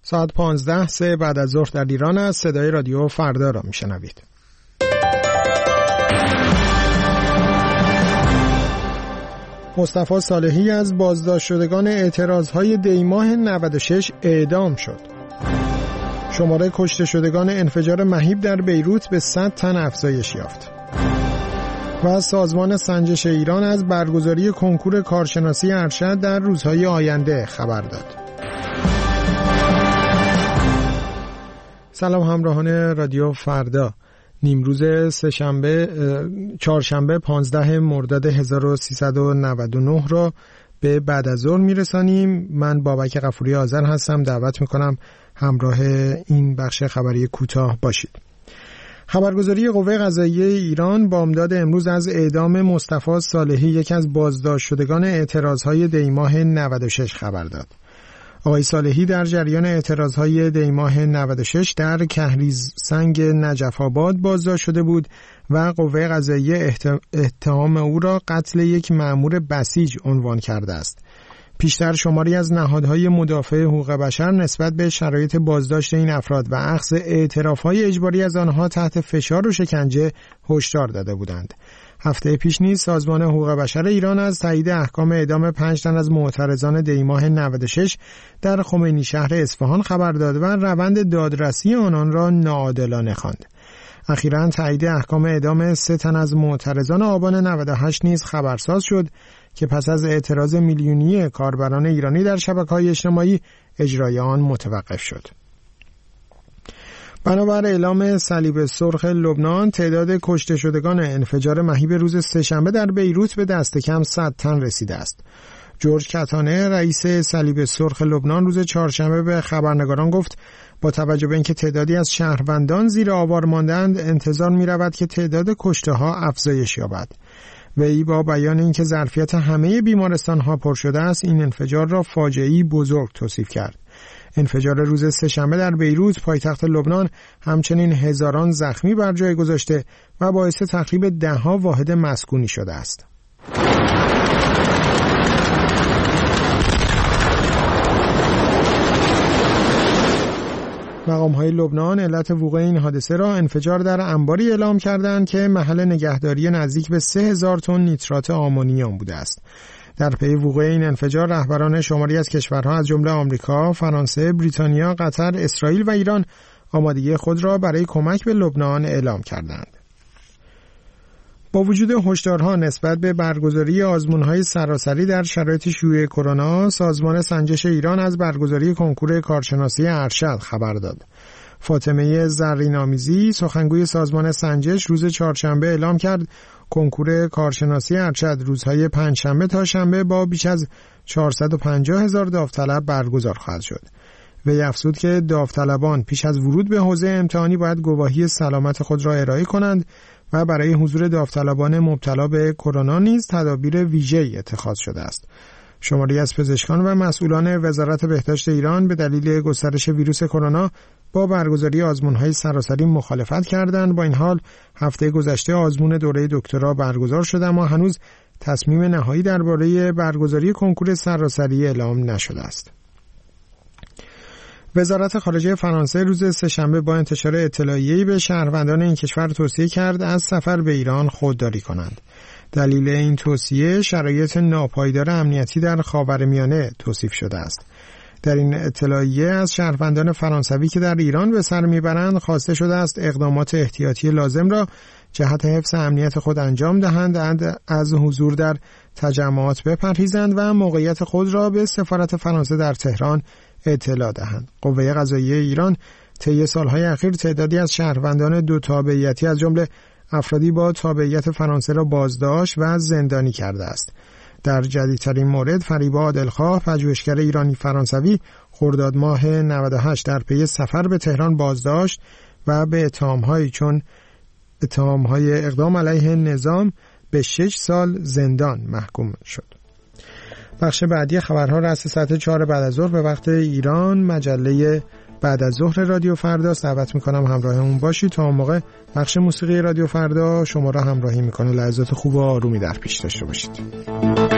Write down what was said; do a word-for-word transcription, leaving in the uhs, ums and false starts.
ساعت پانزده سه بعد از ظهر در ایران است. صدای رادیو فردا را میشنوید. مصطفی صالحی از بازداشت شدگان اعتراضهای دیماه نود و شش اعدام شد. شماره کشته شدگان انفجار مهیب در بیروت به صد تن افزایش یافت. و سازمان سنجش ایران از برگزاری کنکور کارشناسی ارشد در روزهای آینده خبر داد. سلام همراهان رادیو فردا. نیمروز سه‌شنبه چهارشنبه پانزده مرداد هزار و سیصد و نود و نه را به بعد از ظهر میرسانیم. من بابک غفوری آذر هستم. دعوت میکنم همراه این بخش خبری کوتاه باشید. خبرگزاری قوه قضاییه ایران بامداد امروز از اعدام مصطفی صالحی، یکی از بازداشت شدگان اعتراضهای دیماه نود و شش خبر داد. آقای صالحی در جریان اعتراضهای دیماه نود و شش در کهریز سنگ نجف آباد بازداشت شده بود و قوه قضاییه اتهام او را قتل یک مأمور بسیج عنوان کرده است. پیشتر شماری از نهادهای مدافع حقوق بشر نسبت به شرایط بازداشت این افراد و اخذ اعترافهای اجباری از آنها تحت فشار و شکنجه هشدار داده بودند. هفته پیش نیز سازمان حقوق بشر ایران از تایید احکام اعدام پنج تن از معترضان دیماه نود و شش در خمینی شهر اصفهان خبر داد و روند دادرسی آنان را ناعادلانه خواند. اخیراً تایید احکام اعدام سه تن از معترضان آبان نود و هشت نیز خبرساز شد که پس از اعتراض میلیونی کاربران ایرانی در شبکه‌های اجتماعی اجرای آن متوقف شد. بنابر اعلام صلیب سرخ لبنان، تعداد کشته شدگان انفجار مهیب روز سه‌شنبه در بیروت به دست کم صد تن رسیده است. جورج کتانه، رئیس صلیب سرخ لبنان، روز چهارشنبه به خبرنگاران گفت با توجه به اینکه تعدادی از شهروندان زیر آوار ماندند، انتظار می‌رود که تعداد کشته‌ها افزایش یابد. وی با بیان اینکه ظرفیت همه بیمارستان‌ها پر شده است، این انفجار را فاجعه‌ای بزرگ توصیف کرد. انفجار روز سه‌شنبه در بیروت، پایتخت لبنان، همچنین هزاران زخمی بر جای گذاشته و باعث تخریب ده‌ها واحد مسکونی شده است. مقام‌های لبنان علت وقوع این حادثه را انفجار در انباری اعلام کردند که محل نگهداری نزدیک به سه هزار تن نیترات آمونیوم بوده است. در پی وقوع این انفجار رهبران شماری از کشورها از جمله آمریکا، فرانسه، بریتانیا، قطر، اسرائیل و ایران آمادگی خود را برای کمک به لبنان اعلام کردند. با وجود هشدارها نسبت به برگزاری آزمون‌های سراسری در شرایط شیوع کرونا، سازمان سنجش ایران از برگزاری کنکور کارشناسی ارشد خبر داد. فاطمه زرین‌آمیزی، سخنگوی سازمان سنجش، روز چهارشنبه اعلام کرد کنکور کارشناسی ارشد روزهای پنجشنبه تا شنبه با بیش از چهارصد و پنجاه هزار داوطلب برگزار خواهد شد. وی افزود که داوطلبان پیش از ورود به حوزه امتحانی باید گواهی سلامت خود را ارائه کنند و برای حضور داوطلبان مبتلا به کرونا نیز تدابیر ویژه‌ای اتخاذ شده است. شماری از پزشکان و مسئولان وزارت بهداشت ایران به دلیل گسترش ویروس کرونا با برگزاری آزمون‌های سراسری مخالفت کردند. با این حال هفته گذشته آزمون دوره دکترا برگزار شده اما هنوز تصمیم نهایی درباره برگزاری کنکور سراسری اعلام نشده است. وزارت خارجه فرانسه روز سه‌شنبه با انتشار اطلاعیه‌ای به شهروندان این کشور توصیه کرد از سفر به ایران خودداری کنند. دلیل این توصیه شرایط ناپایدار امنیتی در خاورمیانه توصیف شده است. در این اطلاعیه از شهروندان فرانسوی که در ایران به سر میبرند خواسته شده است اقدامات احتیاطی لازم را جهت حفظ امنیت خود انجام دهند، از حضور در تجمعات بپرهیزند و موقعیت خود را به سفارت فرانسه در تهران اطلاع دهند. قوه قضاییه ایران طی سالهای اخیر تعدادی از شهروندان دو تابعیتی از جمله افرادی با تابعیت فرانسه را بازداشت و زندانی کرده است. در جدیدترین مورد فریبا عادلخواه، پژوهشگر ایرانی فرانسوی، خرداد ماه نود و هشت در پی سفر به تهران بازداشت و به اتهام‌هایی چون اتهام‌های اقدام علیه نظام به شش سال زندان محکوم شد. بخش بعدی خبرها رأس ساعت چهار بعد از ظهر به وقت ایران مجله بعد از ظهر رادیو فردا. دعوت میکنم همراهمون باشید. تا اون موقع بخش موسیقی رادیو فردا شما را همراهی میکنه. لحظات خوب و آرومی در پیش داشته باشید.